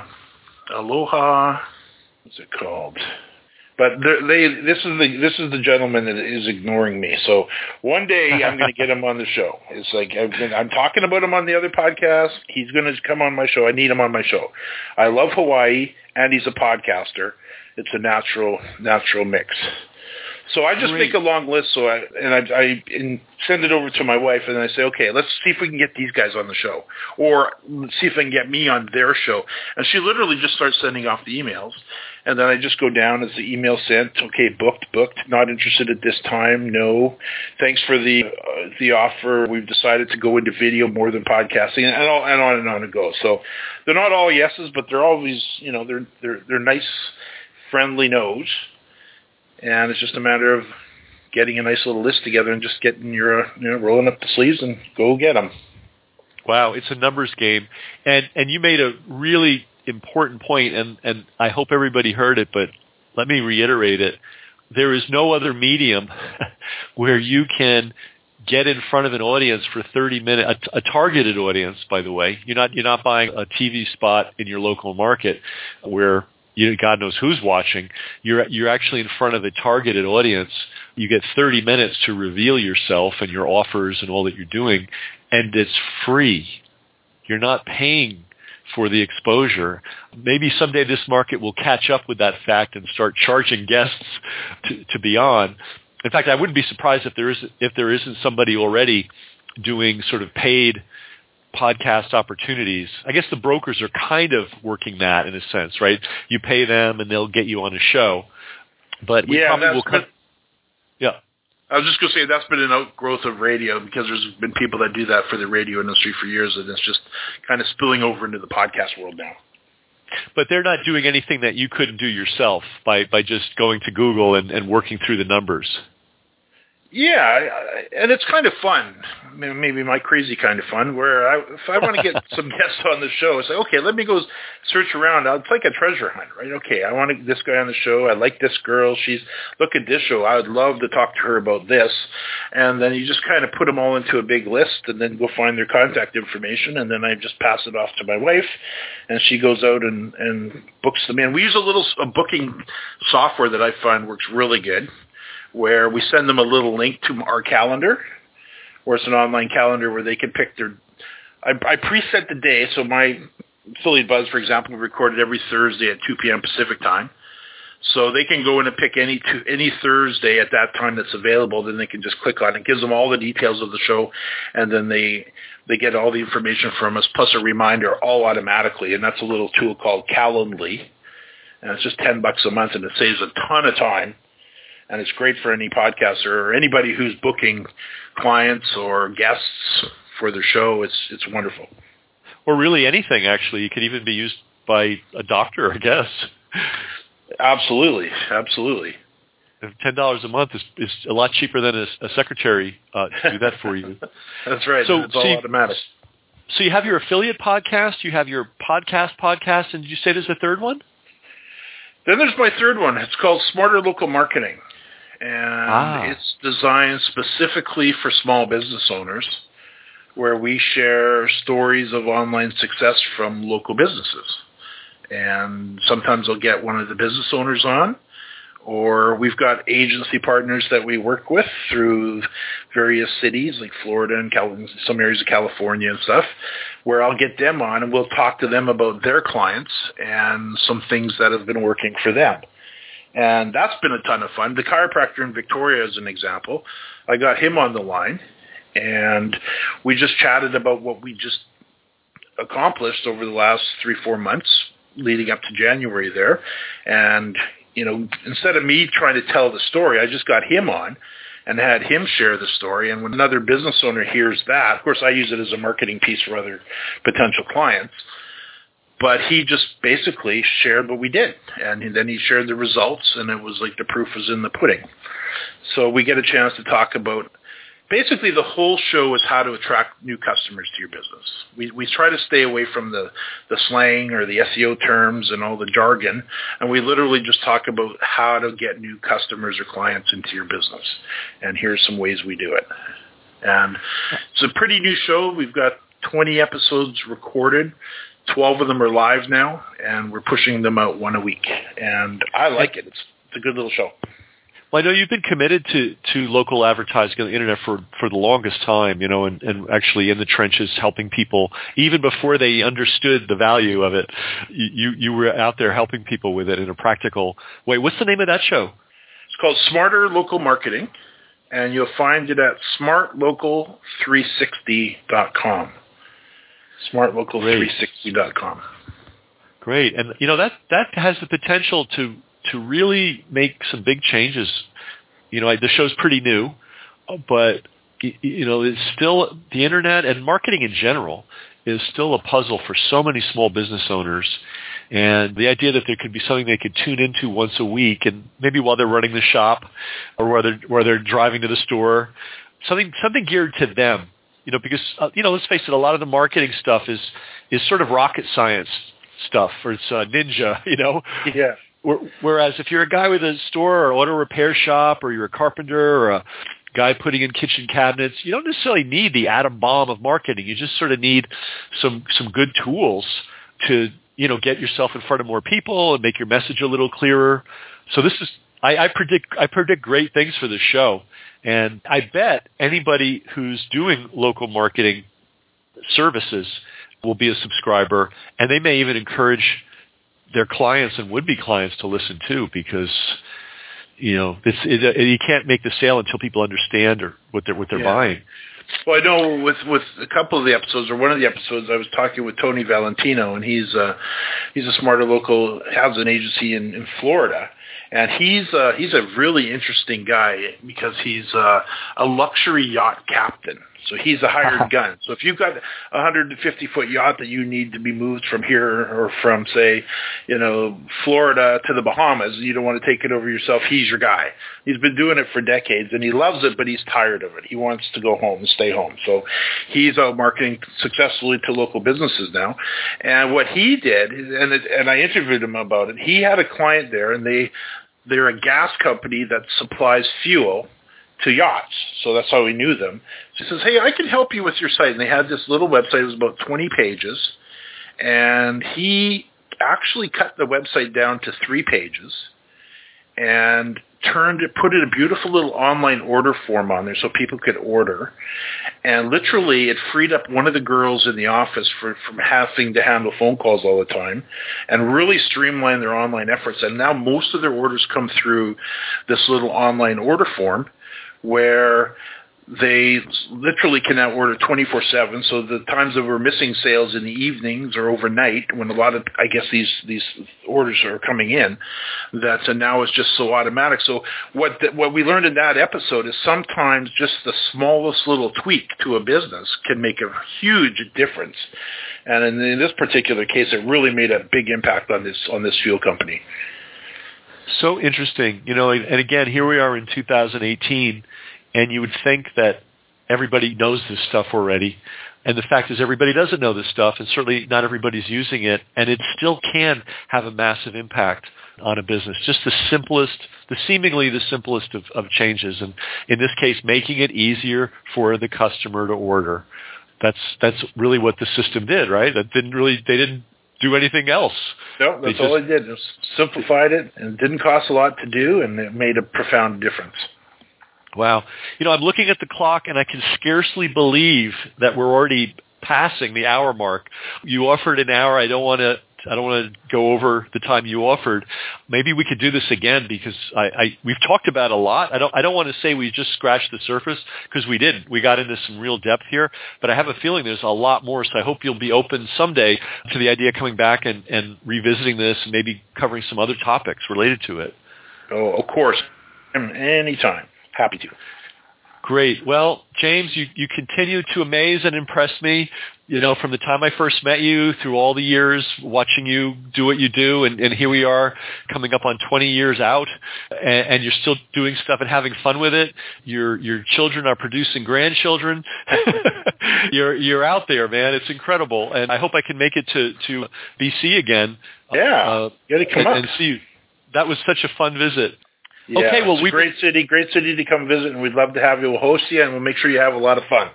Aloha, what's it called? But they, this is the this is the gentleman that is ignoring me. So one day I'm going to get him on the show. It's like I've been, I'm talking about him on the other podcast. He's going to come on my show. I need him on my show. I love Hawaii, and he's a podcaster. It's a natural natural mix. So I just Great. make a long list. So I and I, I and send it over to my wife, and I say, okay, let's see if we can get these guys on the show, or let's see if they can get me on their show. And she literally just starts sending off the emails. And then I just go down as the email sent. Okay, booked, booked. Not interested at this time. No. Thanks for the uh, the offer. We've decided to go into video more than podcasting, and, all, and on and on it goes. So they're not all yeses, but they're always, you know, they're they're they're nice, friendly no's. And it's just a matter of getting a nice little list together and just getting your, you know, rolling up the sleeves and go get them. Wow, it's a numbers game, and and you made a really important point, and, and I hope everybody heard it, but let me reiterate it. There is no other medium where you can get in front of an audience for thirty minutes, a, a targeted audience, by the way. You're not, you're not buying a T V spot in your local market where you, God knows who's watching. You're, you're actually in front of a targeted audience. You get thirty minutes to reveal yourself and your offers and all that you're doing, and it's free. You're not paying for the exposure. Maybe someday this market will catch up with that fact and start charging guests to, to be on. In fact, I wouldn't be surprised if there is if there isn't somebody already doing sort of paid podcast opportunities. I guess the brokers are kind of working that in a sense, right? You pay them and they'll get you on a show. But we yeah, probably will come. Been, yeah. I was just going to say that's been an outgrowth of radio because there's been people that do that for the radio industry for years, and it's just kind of spilling over into the podcast world now. But they're not doing anything that you couldn't do yourself by, by just going to Google and, and working through the numbers. Yeah, and it's kind of fun. Maybe my crazy kind of fun, where I, if I want to get some guests on the show, it's like, okay, let me go search around. It's like a treasure hunt, right? Okay, I want this guy on the show. I like this girl. She's, look at this show. I would love to talk to her about this. And then you just kind of put them all into a big list and then go find their contact information. And then I just pass it off to my wife, and she goes out and, and books them in. We use a little a booking software that I find works really good, where we send them a little link to our calendar, where it's an online calendar where they can pick their, I, I preset the day, so my Affiliate Buzz, for example, we recorded every Thursday at two p.m. Pacific time, so they can go in and pick any two, any Thursday at that time that's available, then they can just click on it. It gives them all the details of the show, and then they they get all the information from us, plus a reminder, all automatically, and that's a little tool called Calendly, and it's just ten bucks a month, and it saves a ton of time. And it's great for any podcaster or anybody who's booking clients or guests for their show. It's it's wonderful. Or really anything, actually. It could even be used by a doctor, I guess. Absolutely. Absolutely. ten dollars a month is, is a lot cheaper than a, a secretary uh, to do that for you. That's right. So, it's all so you, automatic. So you have your affiliate podcast, you have your podcast podcast, and did you say there's a third one? Then there's my third one. It's called Smarter Local Marketing. And ah. it's designed specifically for small business owners, where we share stories of online success from local businesses. And sometimes I'll get one of the business owners on, or we've got agency partners that we work with through various cities like Florida and Cal- some areas of California and stuff, where I'll get them on and we'll talk to them about their clients and some things that have been working for them. And that's been a ton of fun. The chiropractor in Victoria is an example. I got him on the line, and we just chatted about what we just accomplished over the last three, four months leading up to January there. And, you know, instead of me trying to tell the story, I just got him on and had him share the story. And when another business owner hears that, of course, I use it as a marketing piece for other potential clients. But he just basically shared what we did, and then he shared the results, and it was like the proof was in the pudding. So we get a chance to talk about, basically the whole show is how to attract new customers to your business. We we try to stay away from the, the slang or the S E O terms and all the jargon, and we literally just talk about how to get new customers or clients into your business. And here's some ways we do it. And it's a pretty new show. We've got twenty episodes recorded. twelve of them are live now, and we're pushing them out one a week. And I like it. It's, it's a good little show. Well, I know you've been committed to, to local advertising on the internet for, for the longest time, you know, and, and actually in the trenches helping people even before they understood the value of it. You you were out there helping people with it in a practical way. What's the name of that show? It's called Smarter Local Marketing, and you'll find it at smart local three sixty dot com. smart local three sixty dot com. Great. And, you know, that, that has the potential to, to really make some big changes. You know, the show's pretty new, but, you know, it's still, the internet and marketing in general is still a puzzle for so many small business owners. And the idea that there could be something they could tune into once a week, and maybe while they're running the shop or while they're, while they're driving to the store, something something geared to them. You know, because, uh, you know, let's face it, a lot of the marketing stuff is, is sort of rocket science stuff, or it's uh, ninja, you know? Yeah. Whereas if you're a guy with a store or auto repair shop, or you're a carpenter or a guy putting in kitchen cabinets, you don't necessarily need the atom bomb of marketing. You just sort of need some, some good tools to, you know, get yourself in front of more people and make your message a little clearer. So this is, I, I predict, I predict great things for this show. And I bet anybody who's doing local marketing services will be a subscriber, and they may even encourage their clients and would-be clients to listen too, because, you know, it's, it, you can't make the sale until people understand or what they're what they're yeah. buying. Well, I know with with a couple of the episodes, or one of the episodes, I was talking with Tony Valentino, and he's a, he's a Smarter Local, has an agency in, in Florida. And he's uh, he's a really interesting guy because he's uh, a luxury yacht captain. So he's a hired gun. So if you've got a one hundred fifty foot yacht that you need to be moved from here or from, say, you know, Florida to the Bahamas, you don't want to take it over yourself, he's your guy. He's been doing it for decades, and he loves it, but he's tired of it. He wants to go home and stay home. So he's out marketing successfully to local businesses now. And what he did, and it, and I interviewed him about it, he had a client there, and they they're a gas company that supplies fuel to yachts. So that's how we knew them. So he says, hey, I can help you with your site. And they had this little website. It was about twenty pages. And he actually cut the website down to three pages and turned it, put it a beautiful little online order form on there so people could order. And literally it freed up one of the girls in the office for, from having to handle phone calls all the time and really streamlined their online efforts. And now most of their orders come through this little online order form, where they literally can now order twenty-four seven. So the times that we're missing sales in the evenings or overnight, when a lot of, I guess, these these orders are coming in, that now is just so automatic. So what the, what we learned in that episode is sometimes just the smallest little tweak to a business can make a huge difference. And in, in this particular case, it really made a big impact on this on this fuel company. So interesting. You know, and again, here we are in two thousand eighteen, and you would think that everybody knows this stuff already. And the fact is everybody doesn't know this stuff, and certainly not everybody's using it, and it still can have a massive impact on a business. Just the simplest, the seemingly the simplest of, of changes, and in this case, making it easier for the customer to order. That's that's really what the system did, right? That didn't really, they didn't do anything else. No, that's they all just, they did. It simplified it, and it didn't cost a lot to do, and it made a profound difference. Wow. You know, I'm looking at the clock, and I can scarcely believe that we're already passing the hour mark. You offered an hour. I don't want to I don't want to go over the time you offered. Maybe we could do this again, because I, I we've talked about a lot. I don't I don't want to say we just scratched the surface, because we didn't. We got into some real depth here, but I have a feeling there's a lot more. So I hope you'll be open someday to the idea of coming back and, and revisiting this and maybe covering some other topics related to it. Oh, of course. Anytime. Happy to. Great. Well, James, you, you continue to amaze and impress me, you know, from the time I first met you through all the years watching you do what you do. And, and here we are coming up on twenty years out, and, and you're still doing stuff and having fun with it. Your your children are producing grandchildren. you're you're out there, man. It's incredible. And I hope I can make it to, to B C again. Yeah. Uh, you got to come and, up. and see you. That was such a fun visit. Yeah, okay, well, it's we a great city, great city to come visit, and we'd love to have you. We'll host you, and we'll make sure you have a lot of fun.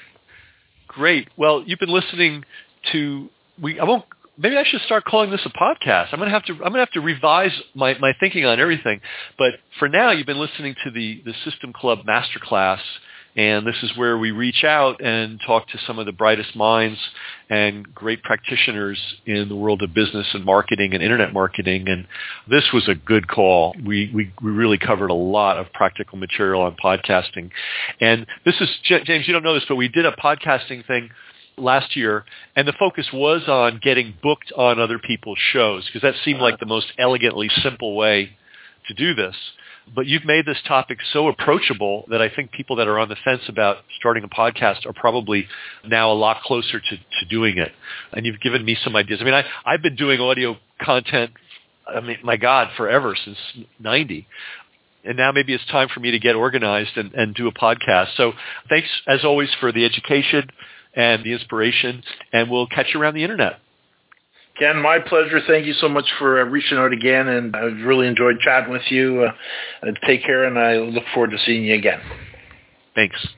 Great. Well, you've been listening to we. I won't. Maybe I should start calling this a podcast. I'm gonna have to. I'm gonna have to revise my, my thinking on everything. But for now, you've been listening to the the System Club Masterclass, and this is where we reach out and talk to some of the brightest minds and great practitioners in the world of business and marketing and internet marketing. And this was a good call. We, we, we really covered a lot of practical material on podcasting. And this is, James, you don't know this, but we did a podcasting thing last year, and the focus was on getting booked on other people's shows, because that seemed like the most elegantly simple way to do this. But you've made this topic so approachable that I think people that are on the fence about starting a podcast are probably now a lot closer to, to doing it. And you've given me some ideas. I mean, I, I've been doing audio content, I mean, my God, forever, since ninety. And now maybe it's time for me to get organized and, and do a podcast. So thanks, as always, for the education and the inspiration, and we'll catch you around the internet. Ken, my pleasure. Thank you so much for uh, reaching out again, and I really enjoyed chatting with you. Uh, take care, and I look forward to seeing you again. Thanks.